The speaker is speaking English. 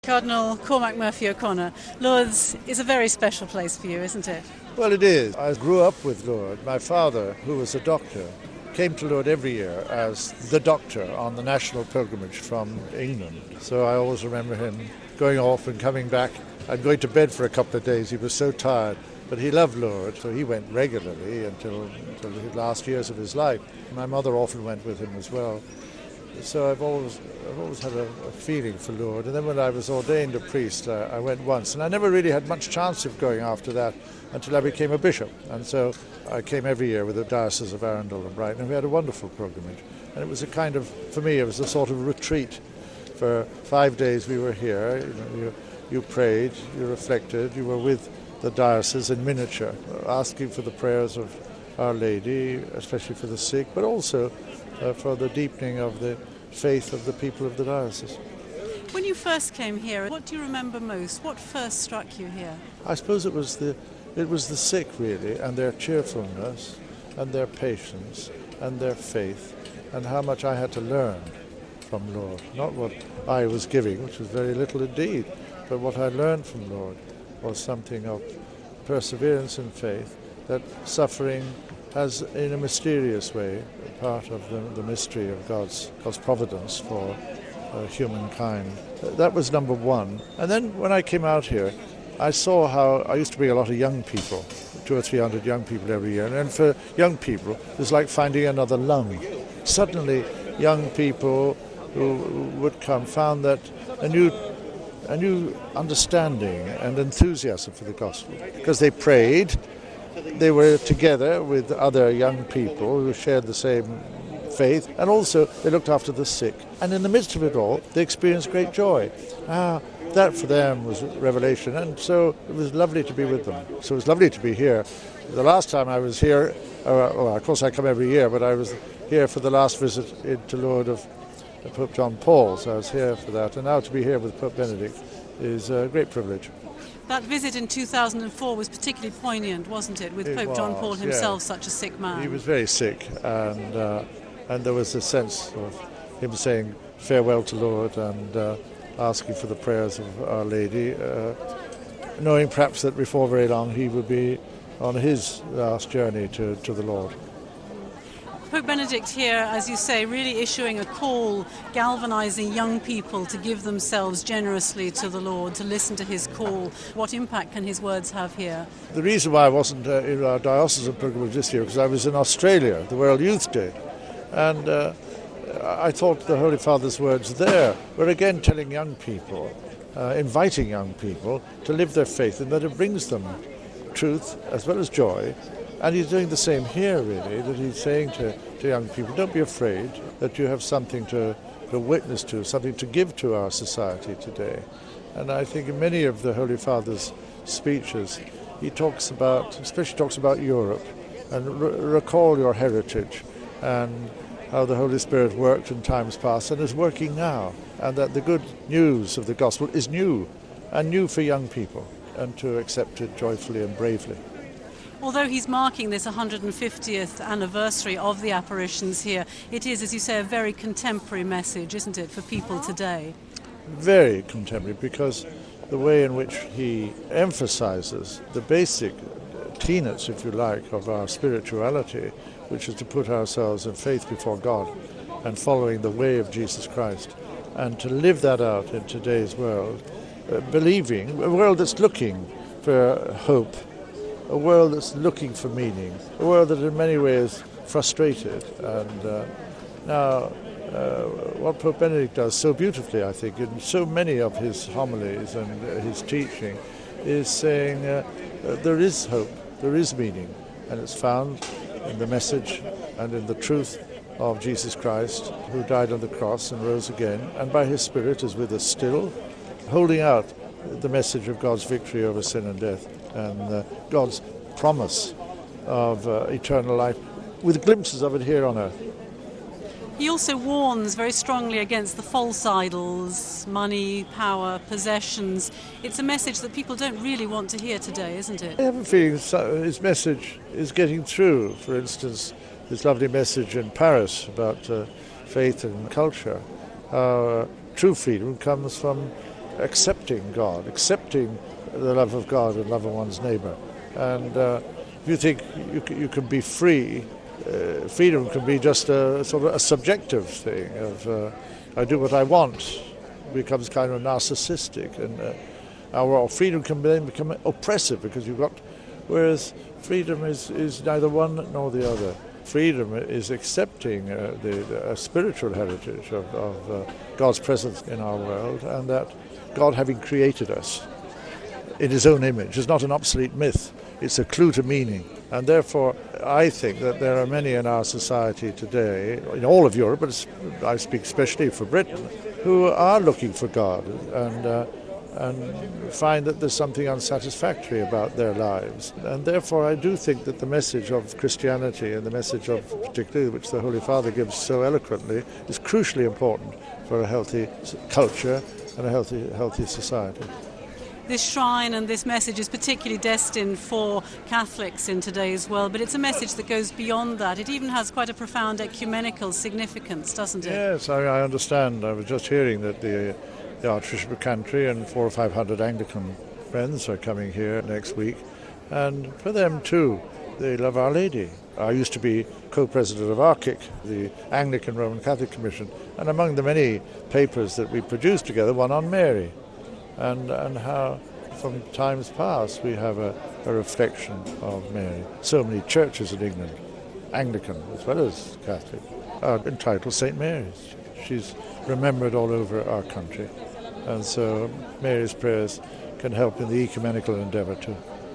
Cardinal Cormac Murphy O'Connor, Lourdes is a very special place for you, isn't it? Well, it is. I grew up with Lourdes. My father, who was a doctor, came to Lourdes every year as the doctor on the national pilgrimage from England. So I always remember him going off and coming back and going to bed for a couple of days. He was so tired. But he loved Lourdes, so he went regularly until the last years of his life. My mother often went with him as well. So I've always had a feeling for Lourdes. And then when I was ordained a priest, I went once. And I never really had much chance of going after that until I became a bishop. And so I came every year with the Diocese of Arundel and Brighton. And we had a wonderful pilgrimage. And it was a kind of, for me, it was a sort of retreat. For 5 days we were here. You prayed, you reflected, you were with the diocese in miniature, asking for the prayers of Our Lady, especially for the sick, but also for the deepening of the faith of the people of the diocese. When you first came here, what do you remember most? What first struck you here? I suppose it was the sick, really, and their cheerfulness, and their patience, and their faith, and how much I had to learn from Lourdes. Not what I was giving, which was very little indeed, but what I learned from Lourdes was something of perseverance and faith, that suffering has, in a mysterious way, part of the mystery of God's providence for humankind. That was number one. And then when I came out here, I saw how I used to bring a lot of young people, 200 or 300 young people every year, and for young people, it was like finding another lung. Suddenly, young people who would come found that a new understanding and enthusiasm for the gospel, because they prayed, they were together with other young people who shared the same faith, and also they looked after the sick. And in the midst of it all, they experienced great joy. That for them was revelation, and so it was lovely to be with them. So it was lovely to be here. The last time I was here, of course I come every year, but I was here for the last visit to Lourdes of Pope John Paul, so I was here for that. And now to be here with Pope Benedict is a great privilege. That visit in 2004 was particularly poignant, wasn't it, with Pope John Paul himself, such a sick man? He was very sick, and there was a sense of him saying farewell to Lourdes and asking for the prayers of Our Lady, knowing perhaps that before very long he would be on his last journey to the Lord. Pope Benedict here, as you say, really issuing a call, galvanizing young people to give themselves generously to the Lord, to listen to his call. What impact can his words have here? The reason why I wasn't in our diocesan pilgrimage this year, because I was in Australia, the World Youth Day, and I thought the Holy Father's words there were again telling young people, inviting young people to live their faith, and that it brings them truth as well as joy. And he's doing the same here, really, that he's saying to young people, don't be afraid that you have something to witness to, something to give to our society today. And I think in many of the Holy Father's speeches, he especially talks about Europe, and recall your heritage, and how the Holy Spirit worked in times past and is working now, and that the good news of the gospel is new, and new for young people, and to accept it joyfully and bravely. Although he's marking this 150th anniversary of the apparitions here, it is, as you say, a very contemporary message, isn't it, for people today? Very contemporary, because the way in which he emphasizes the basic tenets, if you like, of our spirituality, which is to put ourselves in faith before God and following the way of Jesus Christ, and to live that out in today's world, believing, a world that's looking for hope, a world that's looking for meaning, a world that in many ways frustrated. And now what Pope Benedict does so beautifully, I think, in so many of his homilies and his teaching, is saying there is hope, there is meaning, and it's found in the message and in the truth of Jesus Christ, who died on the cross and rose again, and by his Spirit is with us still, holding out the message of God's victory over sin and death, and God's promise of eternal life, with glimpses of it here on earth. He also warns very strongly against the false idols, money, power, possessions. It's a message that people don't really want to hear today, isn't it? I have a feeling his message is getting through. For instance, his lovely message in Paris about faith and culture. True freedom comes from accepting God, accepting the love of God and love of one's neighbour. And if you think you can be free, freedom can be just a sort of a subjective thing of I do what I want, becomes kind of narcissistic, and our freedom can then become oppressive because whereas freedom is neither one nor the other. Freedom is accepting the spiritual heritage of God's presence in our world, and that God, having created us in his own image, is not an obsolete myth. It's a clue to meaning. And therefore, I think that there are many in our society today, in all of Europe, but I speak especially for Britain, who are looking for God and find that there's something unsatisfactory about their lives. And therefore I do think that the message of Christianity and the message of particularly which the Holy Father gives so eloquently is crucially important for a healthy culture and a healthy society. This shrine and this message is particularly destined for Catholics in today's world, but it's a message that goes beyond that. It even has quite a profound ecumenical significance, doesn't it? Yes, I understand. I was just hearing that the Archbishop of Canterbury and 400 or 500 Anglican friends are coming here next week, and for them too, they love Our Lady. I used to be co-president of ARCIC, the Anglican Roman Catholic Commission, and among the many papers that we produced together, one on Mary, and how from times past we have a reflection of Mary. So many churches in England, Anglican as well as Catholic, are entitled St. Mary's. She's remembered all over our country. And so Mary's prayers can help in the ecumenical endeavour too.